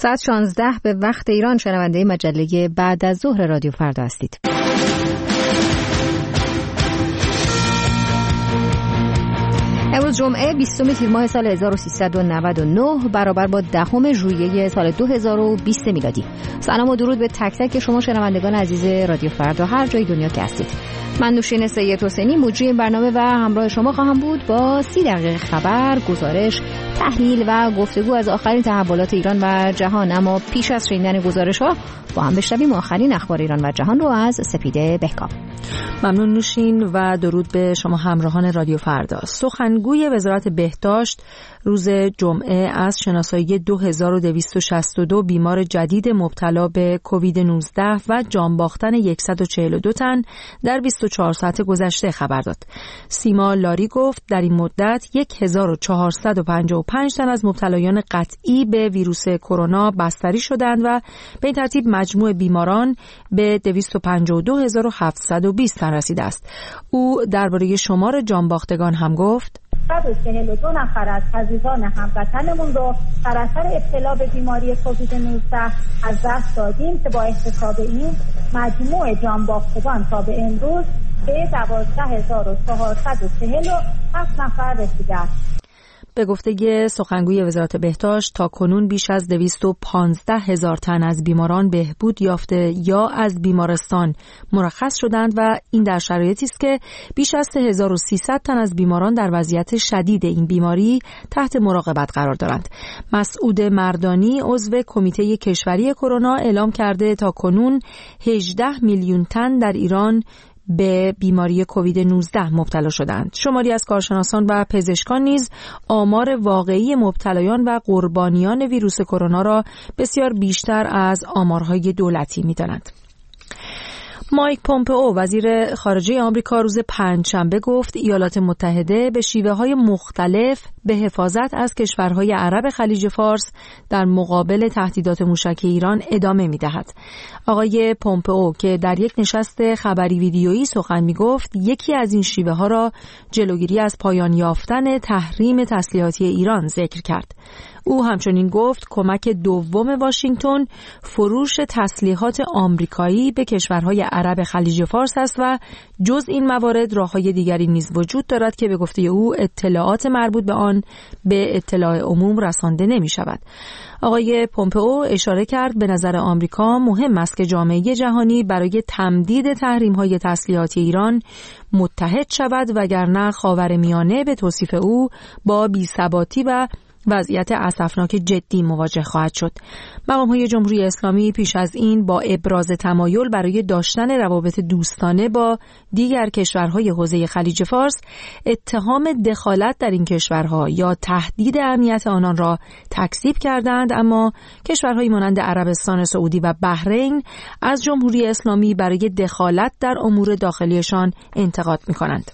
ساعت 16 به وقت ایران شنونده مجله بعد از ظهر رادیو فردا هستید. امروز جمعه 20 تیر ماه سال 1399 برابر با 10 ژوئیه سال 2020 میلادی. سلام و درود به تک تک شما شنوندگان عزیز رادیو فردا هر جای دنیا که هستید. من نوشین سید حسینی مجری این برنامه و همراه شما خواهم بود با 30 دقیقه خبر، گزارش، تحلیل و گفتگو از آخرین تحولات ایران و جهان. اما پیش از شنیدن گزارش‌ها با هم بشنویم آخرین اخبار ایران و جهان رو از سپیده بهکام. ممنون نوشین و درود به شما همراهان رادیو فردا. سخنگوی وزارت بهداشت روز جمعه از شناسایی 2262 بیمار جدید مبتلا به کووید 19 و جان باختن 142 تن در 24 ساعت گذشته خبر داد. سیما لاری گفت در این مدت 1455 تن از مبتلایان قطعی به ویروس کرونا بستری شدند و به این ترتیب مجموع بیماران به 252720 تن رسیده است. او درباره شمار جان باختگان هم گفت 142 نفر از عزیزان هموطنمون رو در اثر ابتلا به بیماری کووید 19 از دست دادیم که با احتساب این مجموع جان باختگان تا به امروز به 12447 نفر رسیده است. به گفته سخنگوی وزارت بهداشت تا کنون بیش از 215,000 تن از بیماران بهبود یافته یا از بیمارستان مرخص شدند و این در شرایطی است که بیش از 3300 تن از بیماران در وضعیت شدید این بیماری تحت مراقبت قرار دارند. مسعود مردانی عضو کمیته کشوری کرونا اعلام کرده تا کنون 18 میلیون تن در ایران به بیماری کووید 19 مبتلا شدند. شماری از کارشناسان و پزشکان نیز آمار واقعی مبتلایان و قربانیان ویروس کرونا را بسیار بیشتر از آمارهای دولتی می‌دانند. مایک پومپئو وزیر خارجه آمریکا روز پنجشنبه گفت ایالات متحده به شیوه‌های مختلف به حفاظت از کشورهای عرب خلیج فارس در مقابل تهدیدات موشکی ایران ادامه می‌دهد. آقای پومپئو که در یک نشست خبری ویدیویی سخن می‌گفت یکی از این شیوه‌ها را جلوگیری از پایان یافتن تحریم تسلیحاتی ایران ذکر کرد. او همچنین گفت کمک دوم واشنگتن فروش تسلیحات آمریکایی به کشورهای عرب خلیج فارس است و جز این موارد راه‌های دیگری نیز وجود دارد که به گفته او اطلاعات مربوط به آن به اطلاع عموم رسانده نمی‌شود. آقای پومپئو اشاره کرد به نظر آمریکا مهم است که جامعه جهانی برای تمدید تحریم‌های تسلیحاتی ایران متحد شود وگرنه خاورمیانه به توصیف او با بی‌ثباتی و وضعیت اسفناک جدی مواجه خواهد شد. مقام‌های جمهوری اسلامی پیش از این با ابراز تمایل برای داشتن روابط دوستانه با دیگر کشورهای حوزه خلیج فارس اتهام دخالت در این کشورها یا تهدید امنیت آنان را تکذیب کردند، اما کشورهای مانند عربستان سعودی و بحرین از جمهوری اسلامی برای دخالت در امور داخلیشان انتقاد می‌کنند.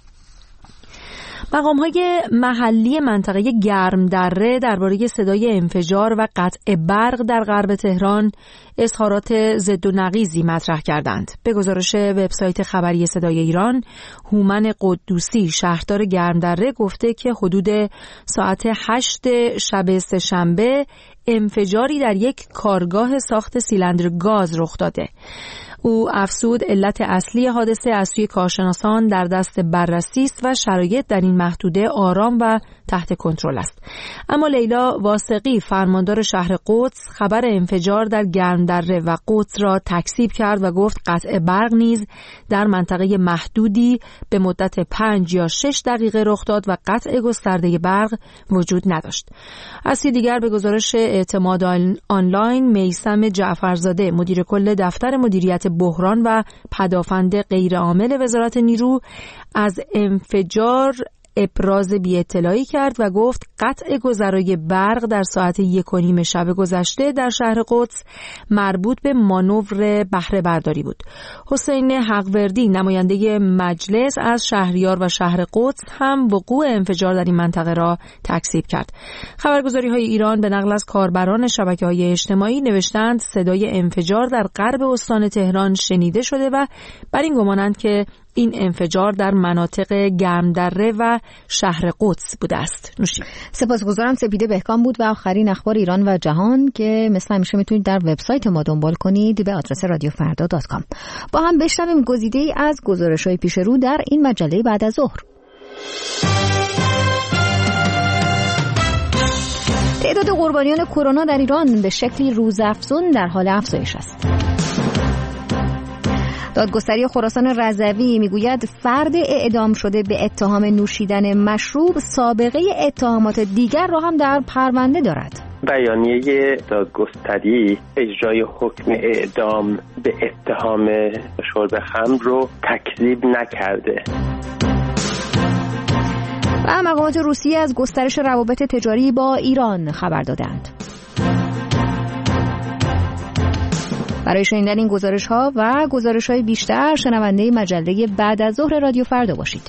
مقام‌های محلی منطقه گرمدره درباره صدای انفجار و قطع برق در غرب تهران اظهارات ضد و نقیضی مطرح کردند. به گزارش وبسایت خبری صدای ایران، هومن قدوسی شهردار گرمدره گفته که حدود ساعت 8 شب سه‌شنبه انفجاری در یک کارگاه ساخت سیلندر گاز رخ داده. او افزود علت اصلی حادثه از سوی کارشناسان در دست بررسی است و شرایط در این محدوده آرام و تحت کنترل است. اما لیلا واثقی فرماندار شهر قدس خبر انفجار در گرمدره و قدس را تکذیب کرد و گفت قطع برق نیز در منطقه محدودی به مدت 5 یا 6 دقیقه رخ داد و قطع گسترده برق وجود نداشت. از سوی دیگر به گزارش اعتماد آنلاین، میثم جعفرزاده مدیر کل دفتر مدیریت بحران و پدافند غیرعامل وزارت نیرو از انفجار ابراز بی‌اطلاعی کرد و گفت قطع گذرای برق در ساعت 1:30 شب گذشته در شهر قدس مربوط به مانور بهره برداری بود. حسین حقوردی نماینده مجلس از شهریار و شهر قدس هم وقوع انفجار در این منطقه را تکذیب کرد. خبرگزاری‌های ایران به نقل از کاربران شبکه‌های اجتماعی نوشتند صدای انفجار در غرب استان تهران شنیده شده و بر این گمانند که این انفجار در مناطق گرمدره و شهر قدس بوده است. سپاسگزارم. سپیده بهکام بود و آخرین اخبار ایران و جهان که مثل همیشه میتونید در وبسایت ما دنبال کنید به آدرس radiofrda.com. با هم بشنویم گزیده‌ای از گزارش‌های پیش رو در این مجله بعد از ظهر. تعداد قربانیان کرونا در ایران به شکلی روزافزون در حال افزایش است. دادگستری خراسان رضوی میگوید فرد اعدام شده به اتهام نوشیدن مشروب سابقه اتهامات دیگر را هم در پرونده دارد. بیانیه دادگستری اجرای حکم اعدام به اتهام شرب خمر رو تکذیب نکرده. و مقامات روسیه از گسترش روابط تجاری با ایران خبر دادند. برای شنیدن این گزارش‌ها و گزارش‌های بیشتر شنونده مجله بعد از ظهر رادیو فردا باشید.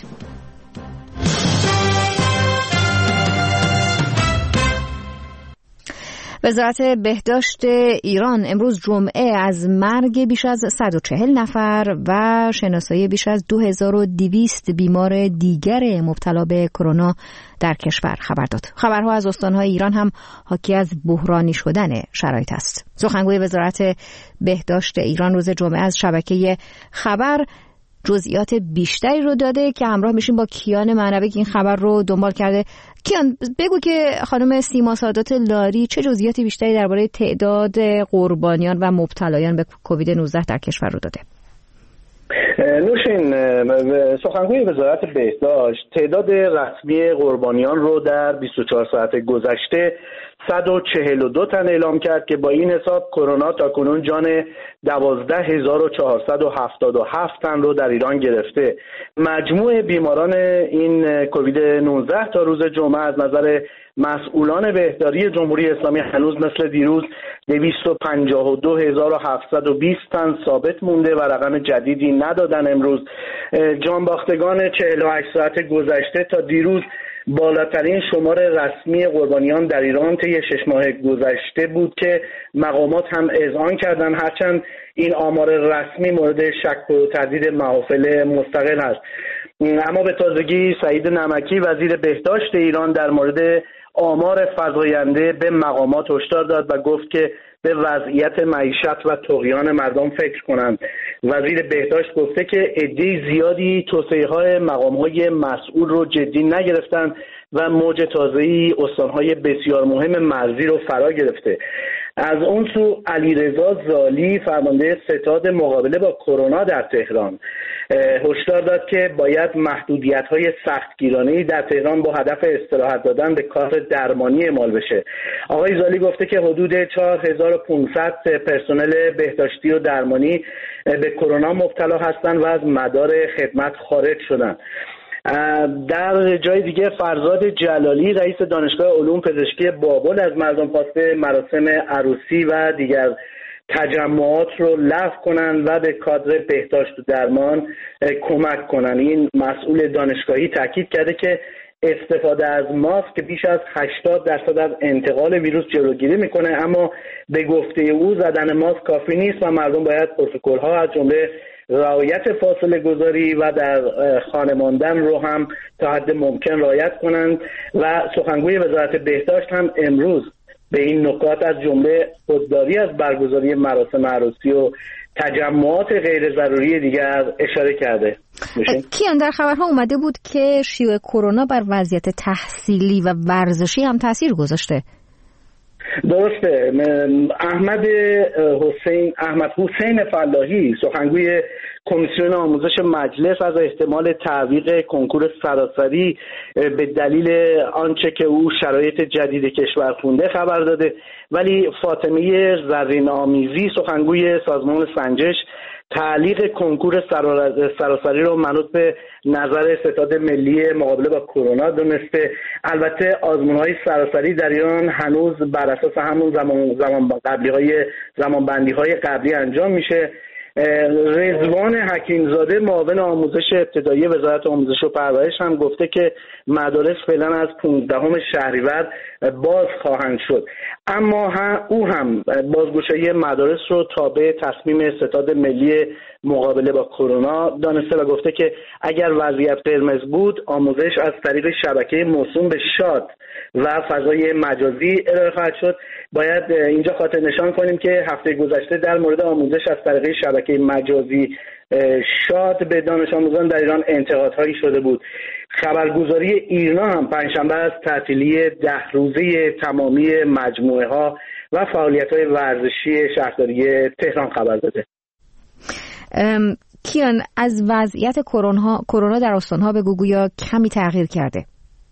وزارت بهداشت ایران امروز جمعه از مرگ بیش از 140 نفر و شناسایی بیش از 2200 بیمار دیگر مبتلا به کرونا در کشور خبر داد. خبرها از استان‌های ایران هم حاکی از بحرانی شدن شرایط است. سخنگوی وزارت بهداشت ایران روز جمعه از شبکه خبر جزئیات بیشتری رو داده که همراه میشیم با کیان معنوی که این خبر رو دنبال کرده. کیان، بگو که خانم سیما سادات لاری چه جزئیاتی بیشتری درباره تعداد قربانیان و مبتلایان به کووید 19 در کشور رو داده؟ نوشین، سخنگوی وزارت بهداشت تعداد رسمی قربانیان رو در 24 ساعت گذشته 142 تن اعلام کرد که با این حساب کرونا تاکنون جان 12477 تن رو در ایران گرفته. مجموع بیماران این کووید 19 تا روز جمعه از نظر مسئولان بهداری جمهوری اسلامی هنوز مثل دیروز 252720 تن ثابت مونده و رقم جدیدی ندادن. امروز جانباختگان 48 ساعت گذشته تا دیروز بالاترین شمار رسمی قربانیان در ایران طی 6 ماه گذشته بود که مقامات هم اذعان کردن، هرچند این آمار رسمی مورد شک و تردید محافل مستقل است. اما به تازگی سعید نمکی وزیر بهداشت ایران در مورد آمار فزاینده به مقامات هشدار داد و گفت که به وضعیت معیشت و طغیان مردم فکر کنند. وزیر بهداشت گفته که عده زیادی توصیه‌های مقام‌های مسئول رو جدی نگرفتند و موج تازه‌ای استان‌های بسیار مهم مرزی رو فرا گرفته. از اون سو علیرضا زالی فرمانده ستاد مقابله با کرونا در تهران هشدار داد که باید محدودیت‌های سختگیرانه‌ای در تهران با هدف استراحت دادن به کار درمانی اعمال بشه. آقای زالی گفته که حدود 4500 پرسنل بهداشتی و درمانی به کرونا مبتلا هستند و از مدار خدمت خارج شدند. در جای دیگه فرزاد جلالی رئیس دانشگاه علوم پزشکی بابل از مردم خواسته مراسم عروسی و دیگر تجمعات رو لغو کنند و به کادر بهداشت و درمان کمک کنند. این مسئول دانشگاهی تاکید کرده که استفاده از ماسک بیش از 80% از انتقال ویروس جلوگیری میکنه، اما به گفته او زدن ماسک کافی نیست و مردم باید پروتکل‌ها از جمله رعایت فاصله گذاری و در خانه ماندن رو هم تا حد ممکن رعایت کنند. و سخنگوی وزارت بهداشت هم امروز به این نکات از جمله خودداری از برگزاری مراسم عروسی و تجمعات غیر ضروری دیگر اشاره کرده. کیان، در خبرها اومده بود که شیوع کرونا بر وضعیت تحصیلی و ورزشی هم تاثیر گذاشته. درسته. احمد حسین فلاحی سخنگوی کمیسیون آموزش مجلس از احتمال تعویق کنکور سراسری به دلیل آنچه که او شرایط جدید کشور خونده خبر داده، ولی فاطمه زرین آمیزی سخنگوی سازمان سنجش تعلیق کنکور سراسری رو منوط به نظر ستاد ملی مقابله با کرونا دونسته. البته آزمون‌های سراسری در ایران هنوز بر اساس همون زمانبندی‌های قبلی انجام میشه. رضوان حکیمزاده معاون آموزش ابتدایی وزارت آموزش و پرورش هم گفته که مدارس فعلا از 15 شهریور باز خواهند شد، اما او هم بازگشایی مدارس رو تابع تصمیم ستاد ملی مقابله با کرونا دانسته و گفته که اگر وضعیت قرمز بود آموزش از طریق شبکه موسوم به شاد و فضای مجازی ارائه خواهد شد. باید اینجا خاطر نشان کنیم که هفته گذشته در مورد آموزش از طریق شبکه مجازی شاد به دانش آموزان در ایران انتقادهایی شده بود. خبرگزاری ایرنا هم پنجشنبه از تعطیلی 10 روزه تمامی مجموعه ها و فعالیت های ورزشی شهرداری تهران خبر داده. کیان، از وضعیت کرونا در استان‌ها بگو، گویا کمی تغییر کرده.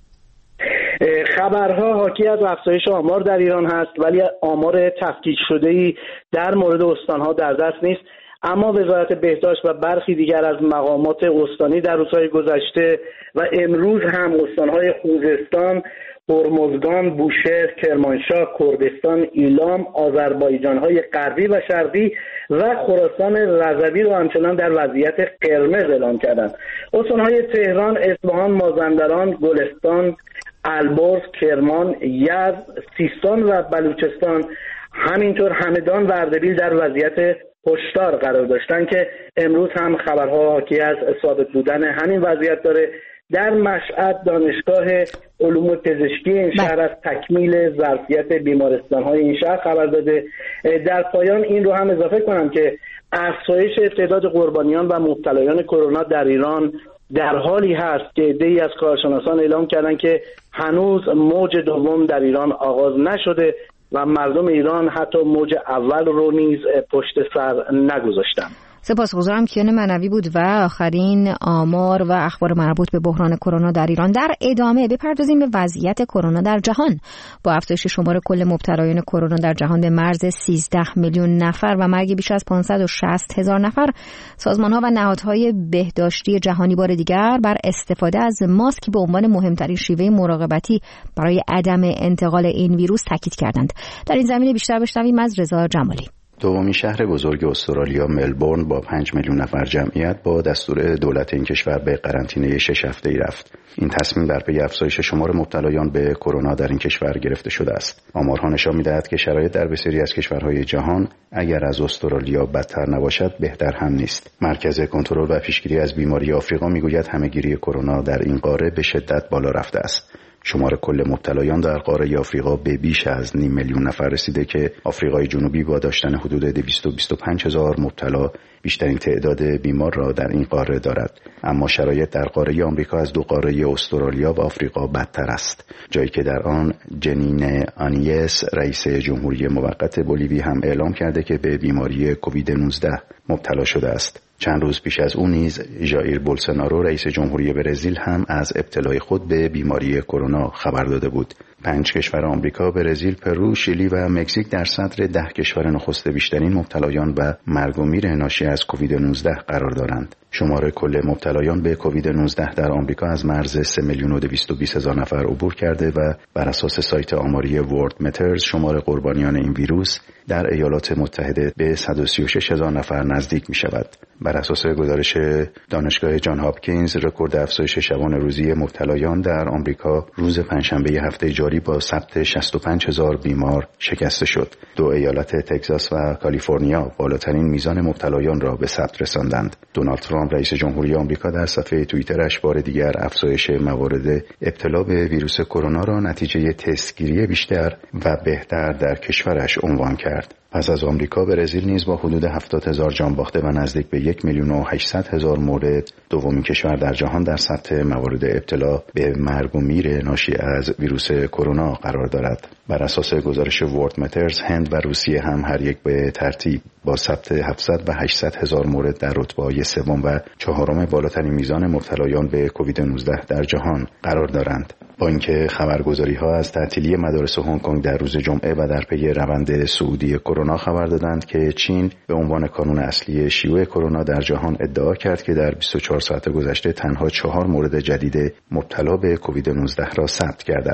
خبرها حاکی از افزایش آمار در ایران هست، ولی آمار تفکیک شده‌ای در مورد استان‌ها در دست نیست. اما وزارت بهداشت و برخی دیگر از مقامات استانی در روزهای گذشته و امروز هم استان‌های خوزستان، هرمزگان، بوشهر، کرمانشاه، کردستان، ایلام، آذربایجان‌های غربی و شرقی و خراسان رضوی رو همچنان در وضعیت قرمز اعلام کردند. استان‌های تهران، اصفهان، مازندران، گلستان، البرز، کرمان، یزد، سیستان و بلوچستان، همینطور همدان و اردبیل در وضعیت هشدار قرار داشتن که امروز هم خبرها حاکی از ثابت بودن همین وضعیت داره. در مشهد دانشگاه علوم پزشکی این شهر از تکمیل ظرفیت بیمارستان‌های این شهر خبر داده. در پایان این رو هم اضافه کنم که افزایش تعداد قربانیان و مبتلایان کرونا در ایران در حالی هست که عده‌ای از کارشناسان اعلام کردند که هنوز موج دوم در ایران آغاز نشده و مردم ایران حتی موج اول رو نیز پشت سر نگذاشتند. سپاسگزارم. کیان منوی بود و آخرین آمار و اخبار مربوط به بحران کرونا در ایران. در ادامه بپردازیم به وضعیت کرونا در جهان. با افزایش شمار کل مبتلایان کرونا در جهان به مرز 13 میلیون نفر و مرگ بیش از 560,000 نفر، سازمان‌ها و نهادهای بهداشتی جهانی بار دیگر بر استفاده از ماسک به عنوان مهمترین شیوه مراقبتی برای عدم انتقال این ویروس تاکید کردند. در این زمینه بیشتر بشنویم از رضا جمالی. دومین شهر بزرگ استرالیا، ملبورن، با 5 میلیون نفر جمعیت با دستور دولت این کشور به قرنطینه 6 هفته‌ای رفت. این تصمیم در پی افزایش شمار مبتلایان به کرونا در این کشور گرفته شده است. آمارها نشان می‌دهد که شرایط در بسیاری از کشورهای جهان اگر از استرالیا بدتر نباشد بهتر هم نیست. مرکز کنترل و پیشگیری از بیماری آفریقا می‌گوید همه‌گیری کرونا در این قاره به شدت بالا رفته است. شمار کل مبتلایان در قاره آفریقا به بیش از 5 میلیون نفر رسیده که آفریقای جنوبی با داشتن حدود 225,000 مبتلا بیشترین تعداد بیمار را در این قاره دارد. اما شرایط در قاره آمریکا از دو قاره استرالیا و آفریقا بدتر است، جایی که در آن جنین آنیس رئیس جمهوری موقت بولیوی هم اعلام کرده که به بیماری کووید 19 مبتلا شده است. چند روز پیش از اون نیز ژائیر بولسونارو رئیس جمهوری برزیل هم از ابتلای خود به بیماری کرونا خبر داده بود. 5 کشور آمریکا، برزیل، پرو، شیلی و مکزیک در صدر 10 کشور نخست بیشترین مبتلایان و مرگ و میر ناشی از کووید 19 قرار دارند. شمار کل مبتلایان به کووید 19 در آمریکا از مرز 3,220,000 نفر عبور کرده و بر اساس سایت آماری ورلد مترز شمار قربانیان این ویروس در ایالات متحده به 136,000 نفر نزدیک می شود. بر اساس گزارش دانشگاه جان هاپکینز، رکورد افزایش شبانه روزی مبتلایان در آمریکا روز پنجشنبه هفته جاری با ثبت 65,000 بیمار شکسته شد. دو ایالت تگزاس و کالیفرنیا بالاترین میزان مبتلایان را به ثبت رساندند. دونالد ترامپ رئیس جمهوری آمریکا در صفحه توییترش بار دیگر افزایش موارد ابتلا به ویروس کرونا را نتیجه تستگیری بیشتر و بهتر در کشورش عنوان کرد. پس از آمریکا، برزیل نیز با حدود 70,000 جان باخته و نزدیک به 1,800,000 مورد دومین کشور در جهان در سطح موارد ابتلا به مرگ و میر ناشی از ویروس کرونا قرار دارد. بر اساس گزارش ورلد مترز، هند و روسیه هم هر یک به ترتیب با ثبت 700 و 800,000 مورد در رتبه‌های سوم و چهارم بالاترین میزان مبتلایان به کووید 19 در جهان قرار دارند. با اینکه خبرگزاری‌ها از تعطیلی مدارس هنگ کنگ در روز جمعه و در پی روند صعودی کرونا خبر دادند که چین به عنوان کانون اصلی شیوع کرونا در جهان ادعا کرد که در 24 ساعت گذشته تنها 4 مورد جدید مبتلا به کووید 19 را ثبت کرده است.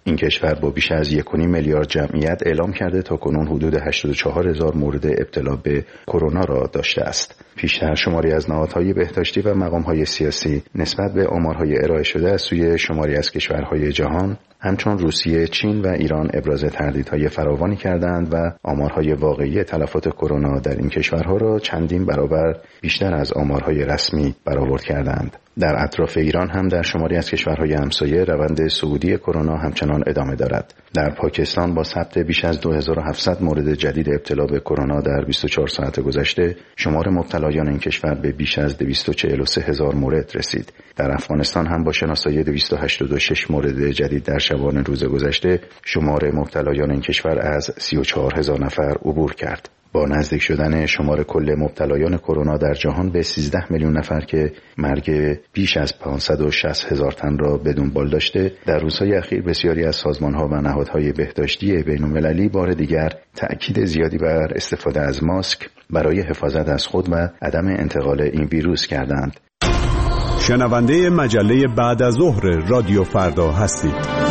این کشور با بیش از 1.5 میلیارد جمعیت اعلام کرده تا کنون حدود 84,000 مورد ابتلا به کرونا را داشته است. پیشتر شماری از نهادهای بهداشتی و مقامهای سیاسی نسبت به آمارهای ارائه شده از سوی شماری از کشورهای جهان همچون روسیه، چین و ایران ابراز تردیدهای فراوانی کردند و آمارهای واقعی تلفات کرونا در این کشورها را چندین برابر بیشتر از آمارهای رسمی برآورد کردند. در اطراف ایران هم در شماری از کشورهای همسایه روند صعودی کرونا همچنان ادامه دارد. در پاکستان با ثبت بیش از 2700 مورد جدید ابتلا به کرونا در 24 ساعت گذشته، شمار مبتلایان این کشور به بیش از 243,000 مورد رسید. در افغانستان هم با شناسایی 286 مورد جدید در شبان روز گذشته، شمار مبتلایان این کشور از 34,000 نفر عبور کرد. با نزدیک شدن شمار کل مبتلایان کرونا در جهان به 13 میلیون نفر که مرگ بیش از 560,000 تن را به دنبال داشته، در روزهای اخیر بسیاری از سازمان‌ها و نهادهای بهداشتی بین‌المللی بار دیگر تأکید زیادی بر استفاده از ماسک برای حفاظت از خود و عدم انتقال این ویروس کردند. شنونده مجله بعد از ظهر رادیو فردا هستید.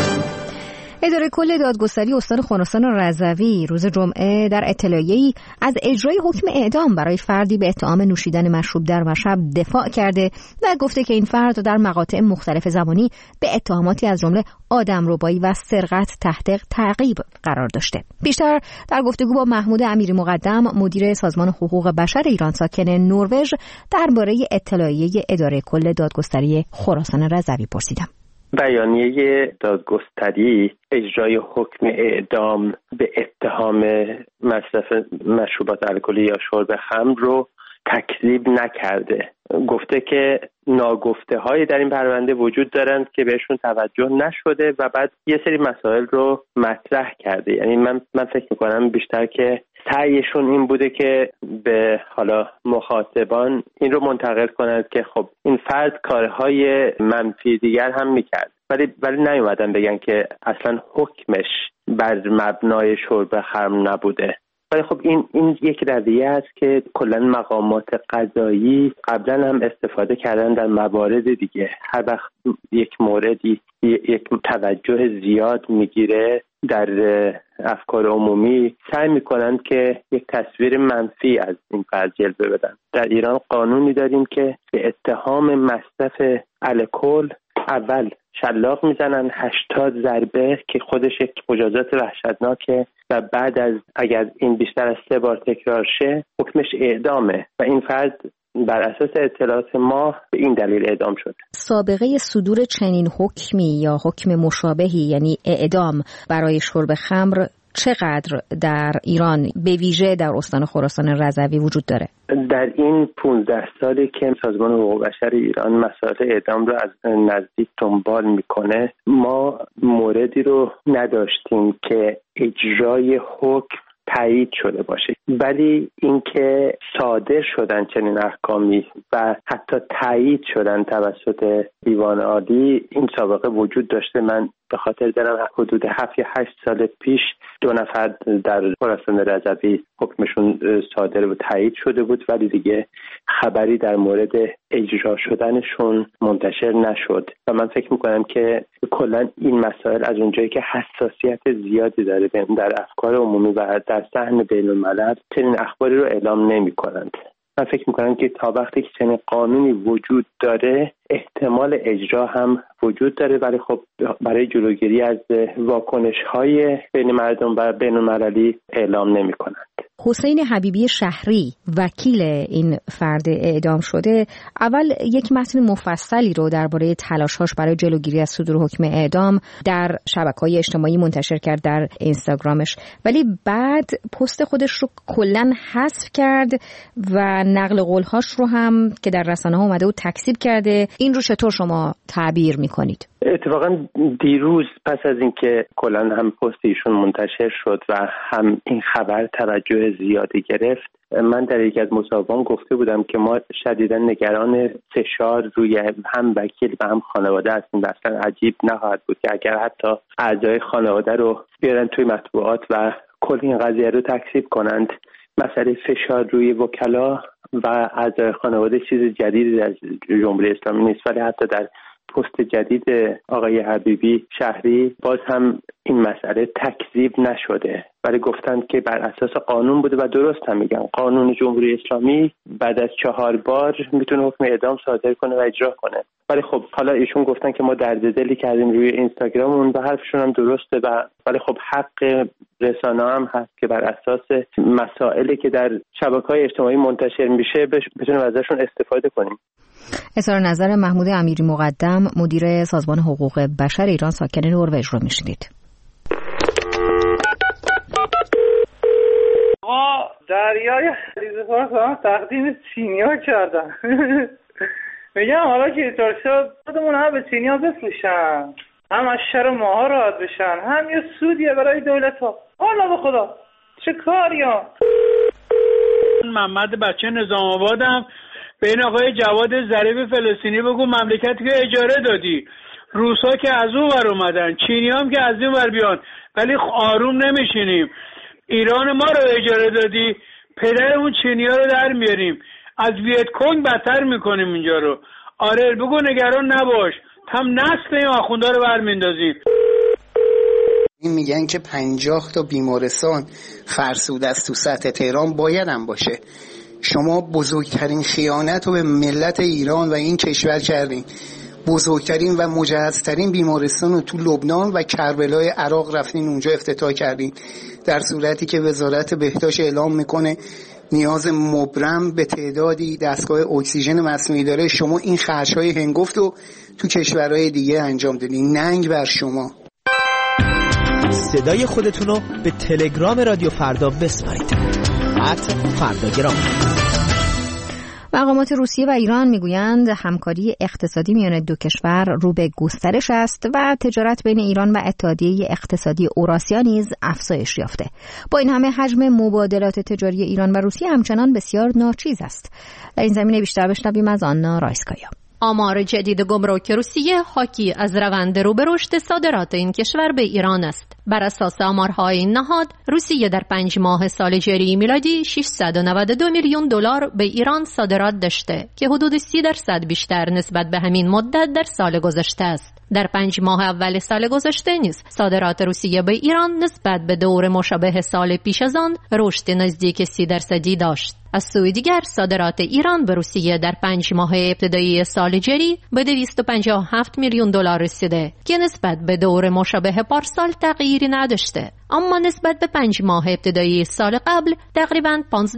اداره کل دادگستری استان خراسان رضوی روز جمعه در اطلاعیه‌ای از اجرای حکم اعدام برای فردی به اتهام نوشیدن مشروب در مشهد دفاع کرده و گفته که این فرد در مقاطع مختلف زمانی به اتهاماتی از جمله آدمربایی و سرقت تحت تعقیب قرار داشته. بیشتر در گفتگو با محمود امیری مقدم مدیر سازمان حقوق بشر ایران ساکن نروژ درباره اطلاعیه اداره کل دادگستری خراسان رضوی پرسیدم. بیانیه دادگستری اجرای حکم اعدام به اتهام مصرف مشروبات الکلی یا شرب خمر رو تکذیب نکرده. گفته که ناگفته هایی در این پرونده وجود دارند که بهشون توجه نشده و بعد یه سری مسائل رو مطرح کرده. یعنی من فکر میکنم بیشتر که سعیشون این بوده که به حالا مخاطبان این رو منتقل کنند که خب این فرد کارهای منفی دیگر هم میکرد، ولی نیومدن بگن که اصلا حکمش بر مبنای شرب خمر نبوده. ولی خب این یک رویه است که کلا مقامات قضایی قبلا هم استفاده کردن در موارد دیگه. هر وقت یک موردی یک توجه زیاد میگیره در افکار عمومی، سعی میکنن که یک تصویر منفی از این فرد جلوه بدن. در ایران قانونی داریم که به اتهام مصرف الکل اول شلاق میزنن 80 ضربه که خودش یک مجازات وحشتناکه و بعد از اگر این بیشتر از 3 بار تکرار شه حکمش اعدامه و این فرد بر اساس اطلاعات ما به این دلیل اعدام شد. سابقه صدور چنین حکمی یا حکم مشابهی یعنی اعدام برای شرب خمر چقدر در ایران به ویژه در استان خراسان رضوی وجود داره؟ در این 15 سالی که سازمان حقوق بشر ایران مسائل اعدام رو از نزدیک دنبال میکنه، ما موردی رو نداشتیم که اجرای حکم تایید شده باشه، ولی اینکه صادر شدن چنین احکامی و حتی تایید شدن توسط دیوان عالی، این سابقه وجود داشته. من به خاطر دارم حدود 7 یا 8 سال پیش 2 نفر در خراسان رضوی حکمشون صادر و تایید شده بود، ولی دیگه خبری در مورد اجرا شدنشون منتشر نشد و من فکر میکنم که کلا این مسائل از اونجایی که حساسیت زیادی داره در افکار عمومی و در صحن بین الملل، چنین اخباری رو اعلام نمی کنند. من فکر میکنم که تا وقتی که چنین قانونی وجود داره احتمال اجرا هم وجود داره، ولی خب برای جلوگیری از واکنش‌های بین مردم و بین المللی اعلام نمی کنند. حسین حبیبی شهری وکیل این فرد اعدام شده اول یک متن مفصلی رو درباره تلاش‌هاش برای جلوگیری از صدور حکم اعدام در شبکه‌های اجتماعی منتشر کرد در اینستاگرامش، ولی بعد پست خودش رو کلاً حذف کرد و نقل قول‌هاش رو هم که در رسانه‌ها اومده و تکذیب کرده. این رو چطور شما تعبیر می‌کنید؟ اتفاقا دیروز پس از اینکه کلاً هم پست ایشون منتشر شد و هم این خبر توجه زیادی گرفت، من در یکی از مصاحبه‌هام گفته بودم که ما شدیداً نگران فشار روی هم وکیل و هم خانواده هستیم. اصلا عجیب نخواهد بود که اگر حتی اعضای خانواده رو بیارن توی مطبوعات و کل این قضیه رو تکذیب کنند. مسئله فشار روی وکلا و اعضای خانواده چیز جدیدی از جمهوری اسلامی نیست، ولی حتی در پست جدید آقای حبیبی شهری باز هم این مسئله تکذیب نشده، ولی گفتند که بر اساس قانون بوده و درست هم میگن. قانون جمهوری اسلامی بعد از 4 بار میتونه حکم اعدام صادر کنه و اجرا کنه. ولی خب حالا ایشون گفتن که ما درد دلی کردیم روی اینستاگراممون و حرفشون هم درسته ولی خب حق رسانه هم هست که بر اساس مسائلی که در شبکه‌های اجتماعی منتشر میشه بتونیم ازشون استفاده کنیم. اظهار نظر محمود امیری مقدم، مدیر سازمان حقوق بشر ایران ساکن نروژ رو میشنید. ما دریای خلیزفارس تقدیم چینی‌ها کردن. میگم حالا که اینطور شد خودمون هم به چینی‌ها بفروشن، هم از شر ماها راحت بشن، هم یه سودیه برای دولت‌ها. حالا به خدا چه کاریا. محمد بچه نظام آبادم. به این آقای جواد ظریف فلسطینی بگو مملکتی که اجاره دادی، روسا که از اون ور اومدن، چینی هم که از این ور بیان، ولی آروم نمیشینیم. ایران ما رو اجاره دادی، پدر اون چینی ها رو در میاریم، از ویت کنگ بدتر میکنیم اینجا رو. آره بگو نگران نباش، هم نسل این آخونده رو برمیندازیم. این میگن که 50 تا بیمارستان فرسوده است تو سطح تهران، باید هم باشه. شما بزرگترین خیانت رو به ملت ایران و این کشور کردین. بزرگترین و مجهزترین بیمارستان رو تو لبنان و کربلای عراق رفتین اونجا افتتاح کردین، در صورتی که وزارت بهداشت اعلام میکنه نیاز مبرم به تعدادی دستگاه اکسیژن مصنوعی داره. شما این خرج‌های هنگفت رو تو کشورهای دیگه انجام دادین. ننگ بر شما. صدای خودتون رو به تلگرام رادیو فردا بسپارید. @فرداگرام. مقامات روسیه و ایران میگویند همکاری اقتصادی میان دو کشور رو به گسترش است و تجارت بین ایران و اتحادیه اقتصادی اوراسیا نیز افزایش یافته. با این همه حجم مبادلات تجاری ایران و روسیه همچنان بسیار ناچیز است. در این زمینه بیشتر بشنویم از آنا رایسکایا. آمار جدید گمرک روسیه حاکی از روند رو به رشد صادرات این کشور به ایران است. بر اساس آمارهای این نهاد، روسیه در 5 ماه سال جاری میلادی 692 میلیون دلار به ایران صادرات داشته که حدود 30% بیشتر نسبت به همین مدت در سال گذشته است. در 5 ماه اول سال گذشته نیز صادرات روسیه به ایران نسبت به دور مشابه سال پیش از آن رشد نزدیک 30% داشت. از سوی دیگر صادرات ایران به روسیه در 5 ماه ابتدایی سال جاری به 257 میلیون دلار رسیده که نسبت به دور مشابه پارسال تغییری نداشته، اما نسبت به 5 ماه ابتدایی سال قبل تقریباً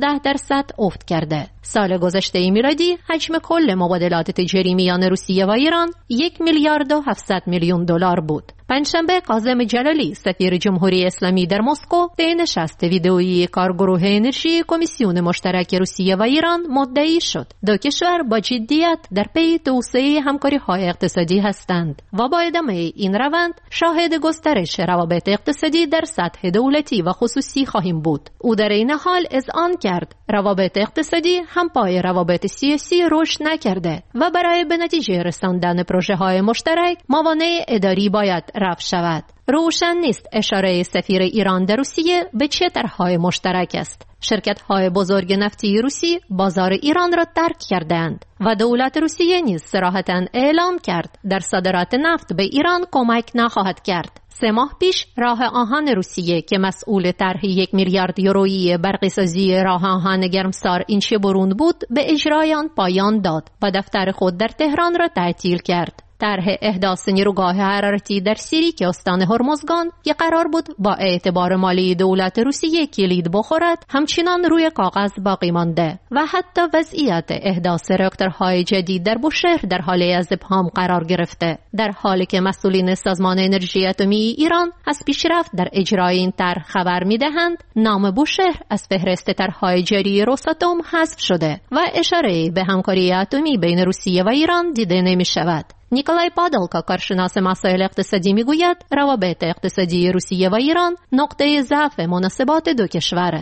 15% افت کرده. سال گذشته میلادی حجم کل مبادلات تجاری میان روسیه و ایران 1 میلیارد و 700 میلیون دلار بود. پنجشنبه کاظم جلالی سفیر جمهوری اسلامی در مسکو به نشست ویدئویی کارگروه انرژی کمیسیون مشترک روسیه و ایران مدعی شد دو کشور با جدیت در پی توسعه همکاری‌های اقتصادی هستند و با ادامه این روند شاهد گسترش روابط اقتصادی در سطح دولتی و خصوصی خواهیم بود. او در این حال اذعان کرد روابط اقتصادی هم پای روابط سیاسی رشد نکرده و برای به نتیجه رساندن پروژه‌های مشترک موانع اداری باید رفع شود. روشن نیست اشاره سفیر ایران در روسیه به چه طرح‌های مشترک است. شرکت‌های بزرگ نفتی روسی بازار ایران را ترک کردند و دولت روسیه نیز صراحتاً اعلام کرد در صادرات نفت به ایران کمک نخواهد کرد. 3 ماه پیش راه آهن روسیه که مسئول طرح 1 میلیارد یورویی برقی‌سازی راه آهن گرمسار اینچه برون بود به اجرای آن پایان داد و دفتر خود در تهران را تعطیل کرد. طرح احداث نیروگاه حرارتی در سیری که استان هرمزگان که قرار بود با اعتبار مالی دولت روسیه کلید بخورد همچنان روی کاغذ باقی مانده و حتی وضعیت احداث راکتورهای جدید در بوشهر در حال از ابهام قرار گرفته، در حالی که مسئولین سازمان انرژی اتمی ایران از پیشرفت در اجرای این طرح خبر می‌دهند. نام بوشهر از فهرست طرح‌های جاری روساتوم حذف شده و اشاره به همکاری اتمی بین روسیه و ایران دیده نمی‌شود. نیکولای پادلکا کارشناس مسائل اقتصادی میگوید روابط اقتصادی روسیه و ایران نقطه ضعف مناسبات دو کشور است.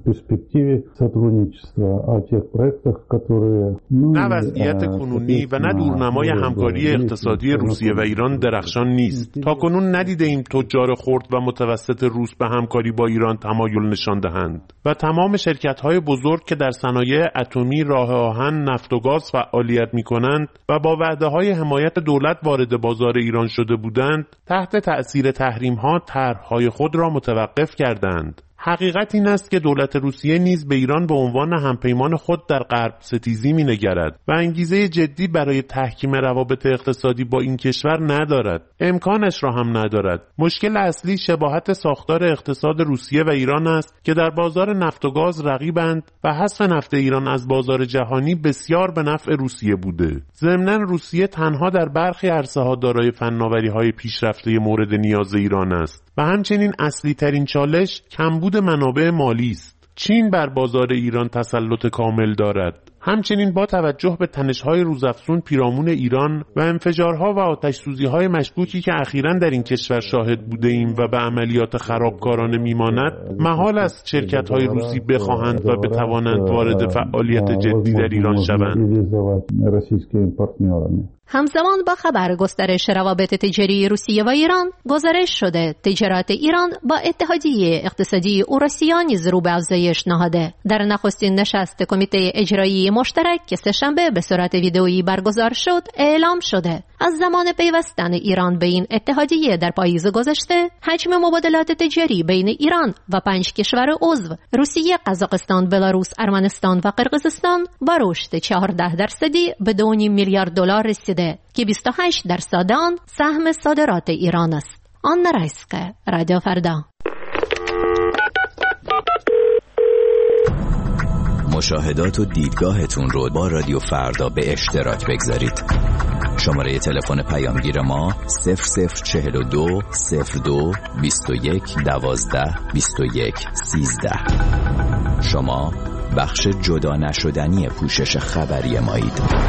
نه وضعیت کنونی و نه دورنمای همکاری اقتصادی روسیه و ایران درخشان نیست. تاکنون ندیدیم تجار خرد و متوسط روس به همکاری با ایران تمایل نشان دهند و تمام شرکت‌های بزرگ که در صنایع اتمی، راه آهن، نفت و گاز فعالیت می‌کنند و با وعده‌های حمایت دولت وارد بازار ایران شده بودند، تحت تأثیر تحریم‌ها طرح‌های خود را متوقف کردند. حقیقت این است که دولت روسیه نیز به ایران به عنوان همپیمان خود در غرب ستیزی می‌نگرد و انگیزه جدی برای تحکیم روابط اقتصادی با این کشور ندارد. امکانش را هم ندارد. مشکل اصلی شباهت ساختار اقتصاد روسیه و ایران است که در بازار نفت و گاز رقیبند و حذف نفت ایران از بازار جهانی بسیار به نفع روسیه بوده. ضمناً روسیه تنها در برخی عرصه‌ها دارای فناوری‌های پیشرفته مورد نیاز ایران است و همچنین اصلی ترین چالش کمبود منابع مالی است. چین بر بازار ایران تسلط کامل دارد. همچنین با توجه به تنش‌های روزافزون پیرامون ایران و انفجارها و آتش‌سوزی‌های مشکوکی که اخیراً در این کشور شاهد بوده‌ایم و به عملیات خرابکارانه می‌ماند، محال است شرکت‌های روسی بخواهند و بتوانند وارد فعالیت جدی در ایران شوند. همزمان با خبر گسترش روابط تجاری روسیه و ایران، گزارش شده تجارت ایران با اتحادیه اقتصادی اوراسیا نیز رو به افزایش نهاده. در نخستین نشست کمیته اجرایی مشترک که سه‌شنبه به صورت ویدئویی برگزار شد، اعلام شده از زمان پیوستن ایران به این اتحادیه در پاییز گذشته، حجم مبادلات تجاری بین ایران و 5 کشور عضو روسیه، قزاقستان، بلاروس، ارمنستان و قرقیزستان با رشد 14% به 2.5 میلیارد دلار رسیده که 28% آن سهم صادرات ایران است. آن رایسکه، رادیو فردا. مشاهدات و دیدگاهتون رو با رادیو فردا به اشتراک بگذارید. شماره تلفن پیامگیر ما 0042 02 21 12 21 13. شما بخش جدا نشدنی پوشش خبری مایید.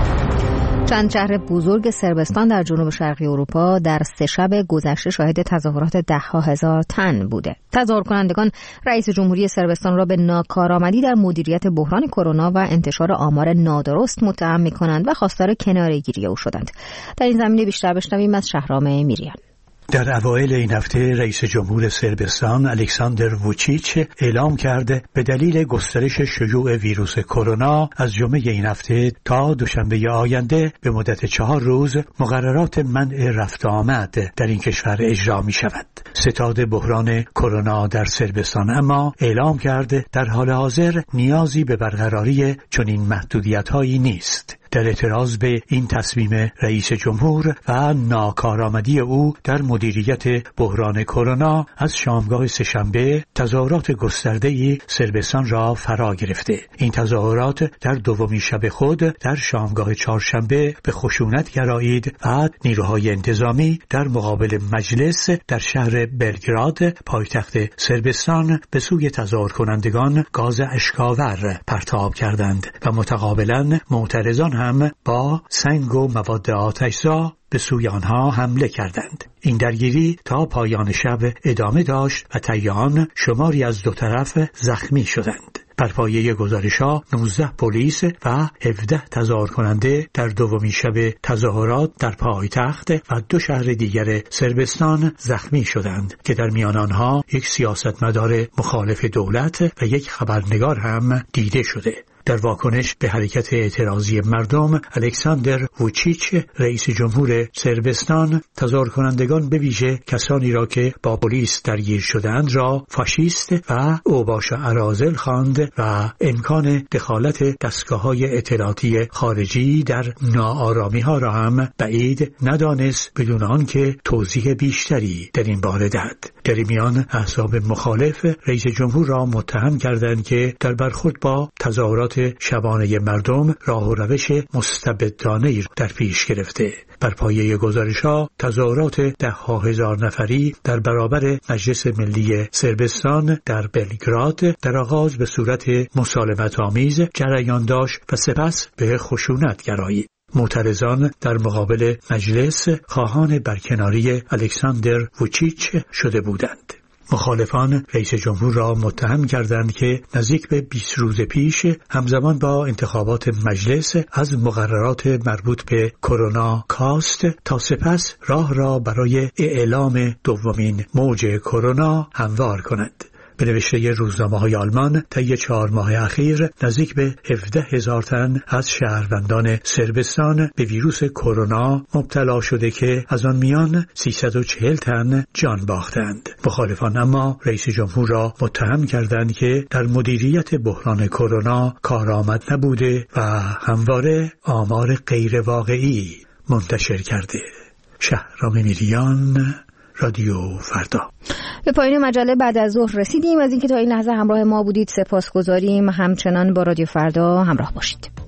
چند شهر بزرگ صربستان در جنوب شرقی اروپا در 3 شب گذشته شاهد تظاهرات 10,000 تن بوده. تظاهر کنندگان رئیس جمهوری صربستان را به ناکارآمدی در مدیریت بحران کرونا و انتشار آمار نادرست متهم می‌کنند و خواستار کناره‌گیری او شدند. در این زمینه بیشتر بشنویم از شهرام میریان. در اوایل این هفته رئیس جمهور صربستان الکساندر ووچیچ اعلام کرده به دلیل گسترش شیوع ویروس کرونا از جمعه این هفته تا دوشنبه آینده به مدت 4 روز مقررات منع رفت آمد در این کشور اجرا می شود. ستاد بحران کرونا در صربستان اما اعلام کرده در حال حاضر نیازی به برقراری چنین محدودیت‌هایی نیست. در اعتراض به این تصمیم رئیس جمهور و ناکارآمدی او در مدیریت بحران کرونا از شامگاه سه‌شنبه تظاهرات گسترده‌ای صربستان را فرا گرفته. این تظاهرات در دومین شب خود در شامگاه چهارشنبه به خشونت گرایید و نیروهای انتظامی در مقابل مجلس در شهر بلگراد پایتخت صربستان به سوی تظاهر کنندگان گاز اشک‌آور پرتاب کردند و متقابلاً معترضان هم با سنگ و مواد آتش‌زا به سوی آنها حمله کردند. این درگیری تا پایان شب ادامه داشت و طی آن شماری از دو طرف زخمی شدند. بر پایه گزارش‌ها 19 پلیس و 17 تظاهر کننده در دومین شب تظاهرات در پایتخت و 2 شهر دیگر صربستان زخمی شدند که در میان آنها یک سیاستمدار مخالف دولت و یک خبرنگار هم دیده شده. در واکنش به حرکت اعتراضی مردم، الکساندر ووچیچ رئیس جمهور صربستان تظاهر کنندگان به ویژه کسانی را که با پلیس درگیر شدند را فاشیست و اوباش اراذل خواند و امکان دخالت دستگاه‌های اطلاعاتی خارجی در ناآرامی‌ها را هم بعید ندانست بدون آنکه توضیح بیشتری در این باره دهد. در میان احزاب مخالف رئیس جمهور را متهم کردند که در برخورد با تظاهرات شبانه مردم راه و روش مستبدانه‌ای در پیش گرفته. بر پایه گزارش‌ها تظاهرات 10,000 نفری در برابر مجلس ملی صربستان در بلگراد در آغاز به صورت مسالمت‌آمیز جریان داشت و سپس به خشونت گرایید. معترضان در مقابل مجلس خواهان برکناری الکساندر ووچیچ شده بودند. مخالفان رئیس جمهور را متهم کردند که نزدیک به 20 روز پیش همزمان با انتخابات مجلس از مقررات مربوط به کرونا کاست تا سپس راه را برای اعلام دومین موج کرونا هموار کنند. به نوشته روزنامه‌های آلمان طی 4 ماه اخیر نزدیک به 17,000 تن از شهروندان صربستان به ویروس کرونا مبتلا شده که از آن میان 340 تن جان باختند. مخالفان اما رئیس جمهور را متهم کردند که در مدیریت بحران کرونا کارآمد نبوده و همواره آمار غیر واقعی منتشر کرده. شهرام میریان، رادیو فردا. به پایان مجله بعد از ظهر رسیدیم. از اینکه تا این لحظه همراه ما بودید سپاسگزاریم. همچنان با رادیو فردا همراه باشید.